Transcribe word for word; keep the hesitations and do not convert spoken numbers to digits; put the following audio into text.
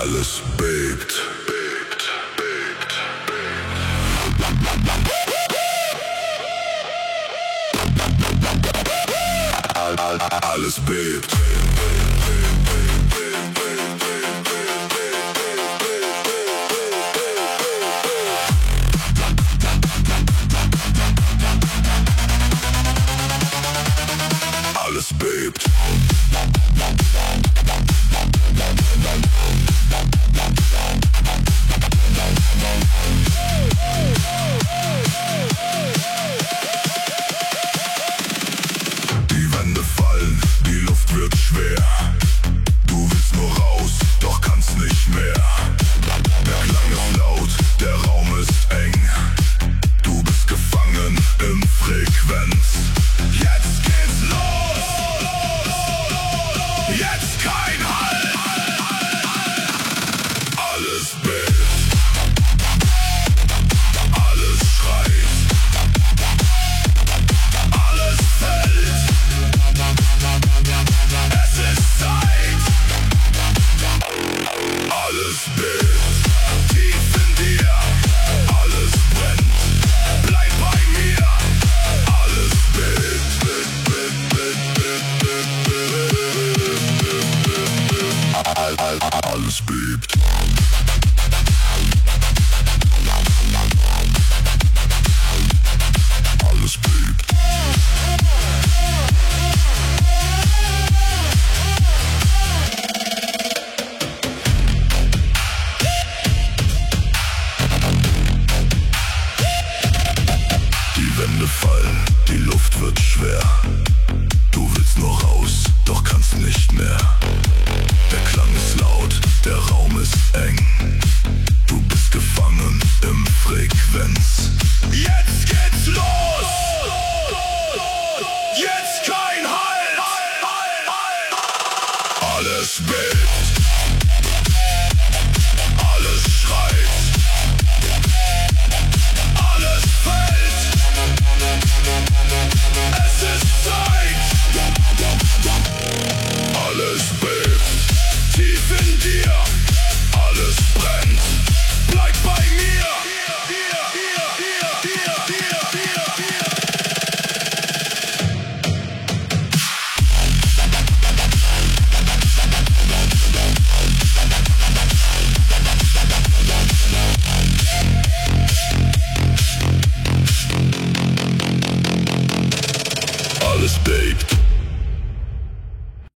Alles bebt, bebt, bebt, bebt. Alles bebt. Alles bebt. Die Wände fallen, die Luft wird schwer. Du willst nur raus, doch kannst nicht mehr. Der Klang ist laut, der Raum ist eng. Du bist gefangen im Frequenz. Jetzt geht's los! Jetzt kein Halt! Alles bebt. Alles schreit. Alles fällt. Es ist Zeit. Alles bebt. Tief in dir. Alles brennt. Bleib bei mir. Alles bebt. Bebt, bebt, bebt, bebt, bebt, bebt. Alles bebt. Alles bebt. Die Wände fallen, die Luft wird schwer. Du willst nur raus, doch kannst nicht mehr. Der Klang ist laut, der Raum ist eng. Du bist gefangen im Frequenz. Jetzt geht's los! Jetzt kein Halt! Alles weg!